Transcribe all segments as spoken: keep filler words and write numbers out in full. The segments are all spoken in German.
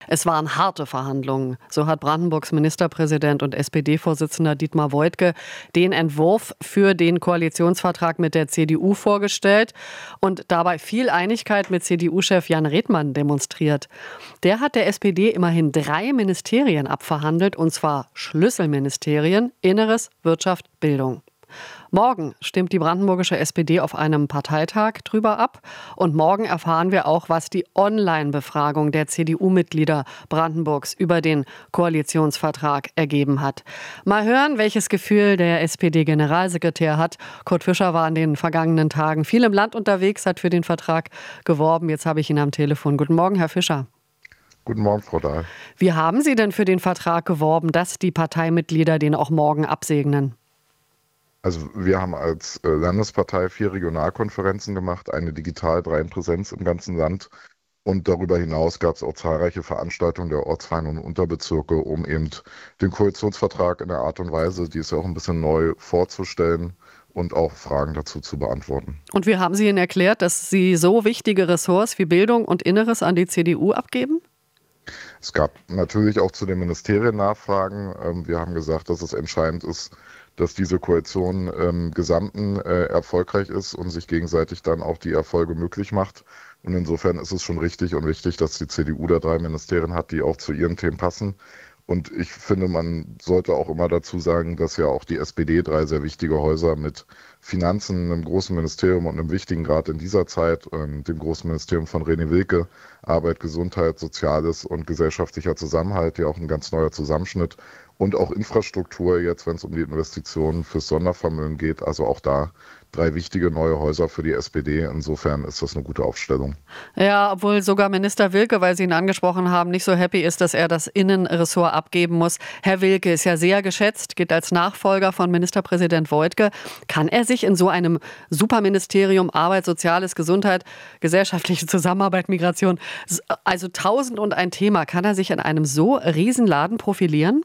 Es waren harte Verhandlungen. So hat Brandenburgs Ministerpräsident und S P D-Vorsitzender Dietmar Woidke den Entwurf für den Koalitionsvertrag mit der C D U vorgestellt und dabei viel Einigkeit mit C D U-Chef Jan Redmann demonstriert. Der hat der S P D immerhin drei Ministerien abverhandelt, und zwar Schlüsselministerien: Inneres, Wirtschaft, Bildung. Morgen stimmt die brandenburgische S P D auf einem Parteitag drüber ab. Und morgen erfahren wir auch, was die Online-Befragung der C D U-Mitglieder Brandenburgs über den Koalitionsvertrag ergeben hat. Mal hören, welches Gefühl der S P D-Generalsekretär hat. Kurt Fischer war in den vergangenen Tagen viel im Land unterwegs, hat für den Vertrag geworben. Jetzt habe ich ihn am Telefon. Guten Morgen, Herr Fischer. Guten Morgen, Frau Dahl. Wie haben Sie denn für den Vertrag geworben, dass die Parteimitglieder den auch morgen absegnen? Also wir haben als äh, Landespartei vier Regionalkonferenzen gemacht, eine digital, drei in Präsenz im ganzen Land. Und darüber hinaus gab es auch zahlreiche Veranstaltungen der Ortsvereine und Unterbezirke, um eben den Koalitionsvertrag in der Art und Weise, die ist ja auch ein bisschen neu, vorzustellen und auch Fragen dazu zu beantworten. Und wie haben Sie Ihnen erklärt, dass Sie so wichtige Ressorts wie Bildung und Inneres an die C D U abgeben? Es gab natürlich auch zu den Ministerien Nachfragen. Ähm, wir haben gesagt, dass es entscheidend ist, dass diese Koalition im Gesamten äh, erfolgreich ist und sich gegenseitig dann auch die Erfolge möglich macht. Und insofern ist es schon richtig und wichtig, dass die C D U da drei Ministerien hat, die auch zu ihren Themen passen. Und ich finde, man sollte auch immer dazu sagen, dass ja auch die S P D drei sehr wichtige Häuser mit Finanzen, einem großen Ministerium und einem wichtigen Grad in dieser Zeit, ähm, dem großen Ministerium von René Wilke, Arbeit, Gesundheit, Soziales und gesellschaftlicher Zusammenhalt, ja auch ein ganz neuer Zusammenschnitt. Und auch Infrastruktur jetzt, wenn es um die Investitionen fürs Sondervermögen geht. Also auch da drei wichtige neue Häuser für die S P D. Insofern ist das eine gute Aufstellung. Ja, obwohl sogar Minister Wilke, weil Sie ihn angesprochen haben, nicht so happy ist, dass er das Innenressort abgeben muss. Herr Wilke ist ja sehr geschätzt, gilt als Nachfolger von Ministerpräsident Woidke. Kann er sich in so einem Superministerium Arbeit, Soziales, Gesundheit, gesellschaftliche Zusammenarbeit, Migration, also tausend und ein Thema, kann er sich in einem so Riesenladen profilieren?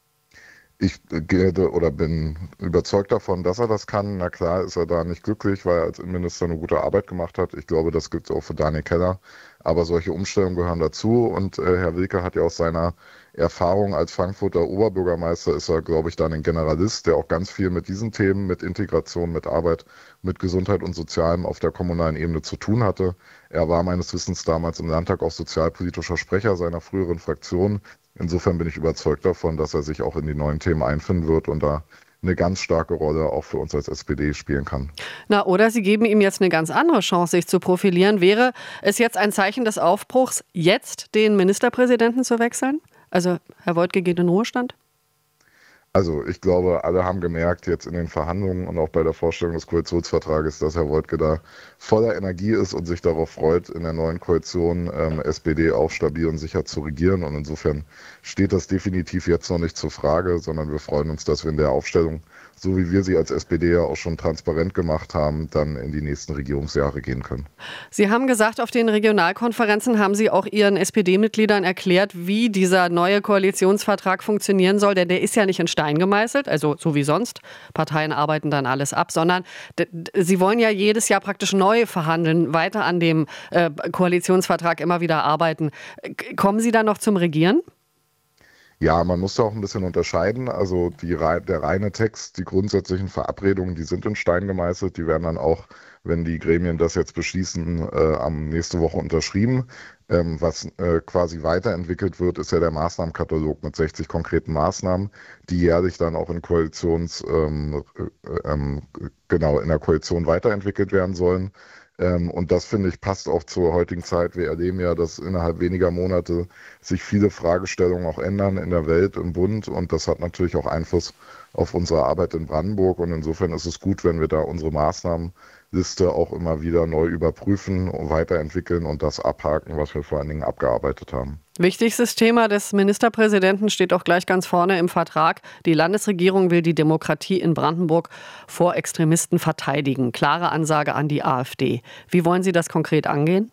Ich gehe oder bin überzeugt davon, dass er das kann. Na klar ist er da nicht glücklich, weil er als Innenminister eine gute Arbeit gemacht hat. Ich glaube, das gilt auch für Daniel Keller. Aber solche Umstellungen gehören dazu. Und äh, Herr Wilke hat ja aus seiner Erfahrung als Frankfurter Oberbürgermeister, ist er, glaube ich, dann ein Generalist, der auch ganz viel mit diesen Themen, mit Integration, mit Arbeit, mit Gesundheit und Sozialem auf der kommunalen Ebene zu tun hatte. Er war meines Wissens damals im Landtag auch sozialpolitischer Sprecher seiner früheren Fraktion. Insofern bin ich überzeugt davon, dass er sich auch in die neuen Themen einfinden wird und da eine ganz starke Rolle auch für uns als S P D spielen kann. Na, oder Sie geben ihm jetzt eine ganz andere Chance, sich zu profilieren. Wäre es jetzt ein Zeichen des Aufbruchs, jetzt den Ministerpräsidenten zu wechseln? Also Herr Woidke geht in Ruhestand? Also ich glaube, alle haben gemerkt jetzt in den Verhandlungen und auch bei der Vorstellung des Koalitionsvertrages, dass Herr Woidke da voller Energie ist und sich darauf freut, in der neuen Koalition ähm, S P D auch stabil und sicher zu regieren. Und insofern steht das definitiv jetzt noch nicht zur Frage, sondern wir freuen uns, dass wir in der Aufstellung, so wie wir sie als S P D ja auch schon transparent gemacht haben, dann in die nächsten Regierungsjahre gehen können. Sie haben gesagt, auf den Regionalkonferenzen haben Sie auch Ihren S P D-Mitgliedern erklärt, wie dieser neue Koalitionsvertrag funktionieren soll, denn der ist ja nicht in Stein gemeißelt, also so wie sonst. Parteien arbeiten dann alles ab, sondern d- d- Sie wollen ja jedes Jahr praktisch neu verhandeln, weiter an dem äh, Koalitionsvertrag immer wieder arbeiten. K- Kommen Sie dann noch zum Regieren? Ja, man muss da auch ein bisschen unterscheiden. Also die, der reine Text, die grundsätzlichen Verabredungen, die sind in Stein gemeißelt. Die werden dann auch, wenn die Gremien das jetzt beschließen, äh, am nächste Woche unterschrieben. Ähm, was äh, quasi weiterentwickelt wird, ist ja der Maßnahmenkatalog mit sechzig konkreten Maßnahmen, die jährlich dann auch in Koalitions, ähm, äh, ähm, genau, in der Koalition weiterentwickelt werden sollen. Ähm, und das, finde ich, passt auch zur heutigen Zeit. Wir erleben ja, dass innerhalb weniger Monate sich viele Fragestellungen auch ändern in der Welt, im Bund. Und das hat natürlich auch Einfluss auf unsere Arbeit in Brandenburg. Und insofern ist es gut, wenn wir da unsere Maßnahmenliste auch immer wieder neu überprüfen und weiterentwickeln und das abhaken, was wir vor allen Dingen abgearbeitet haben. Wichtigstes Thema des Ministerpräsidenten steht auch gleich ganz vorne im Vertrag. Die Landesregierung will die Demokratie in Brandenburg vor Extremisten verteidigen. Klare Ansage an die AfD. Wie wollen Sie das konkret angehen?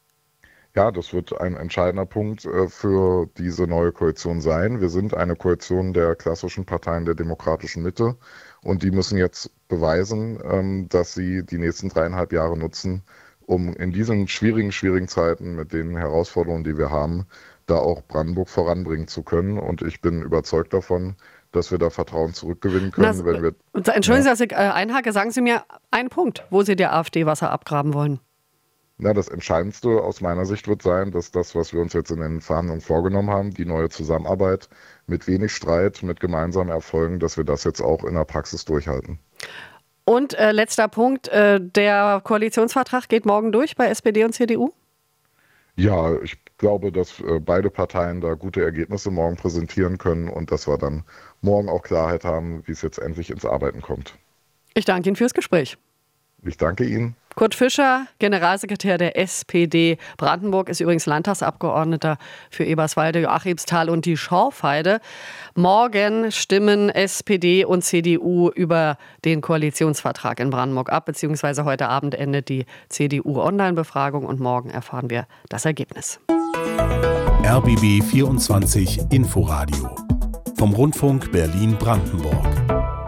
Ja, das wird ein entscheidender Punkt äh, für diese neue Koalition sein. Wir sind eine Koalition der klassischen Parteien der demokratischen Mitte und die müssen jetzt beweisen, ähm, dass sie die nächsten dreieinhalb Jahre nutzen, um in diesen schwierigen, schwierigen Zeiten mit den Herausforderungen, die wir haben, da auch Brandenburg voranbringen zu können. Und ich bin überzeugt davon, dass wir da Vertrauen zurückgewinnen können. Na, wenn wir, Entschuldigen ja. Sie, dass ich äh, einhake. Sagen Sie mir einen Punkt, wo Sie der AfD Wasser abgraben wollen. Na, das Entscheidendste aus meiner Sicht wird sein, dass das, was wir uns jetzt in den Verhandlungen vorgenommen haben, die neue Zusammenarbeit mit wenig Streit, mit gemeinsamen Erfolgen, dass wir das jetzt auch in der Praxis durchhalten. Und äh, letzter Punkt, äh, der Koalitionsvertrag geht morgen durch bei S P D und C D U? Ja, ich glaube, dass äh, beide Parteien da gute Ergebnisse morgen präsentieren können und dass wir dann morgen auch Klarheit haben, wie es jetzt endlich ins Arbeiten kommt. Ich danke Ihnen fürs Gespräch. Ich danke Ihnen. Kurt Fischer, Generalsekretär der S P D Brandenburg, ist übrigens Landtagsabgeordneter für Eberswalde, Joachimsthal und die Schorfheide. Morgen stimmen S P D und C D U über den Koalitionsvertrag in Brandenburg ab, beziehungsweise heute Abend endet die C D U-Online-Befragung und morgen erfahren wir das Ergebnis. R B B vierundzwanzig Inforadio vom Rundfunk Berlin-Brandenburg.